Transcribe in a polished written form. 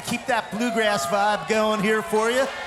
keep that bluegrass vibe going here for you.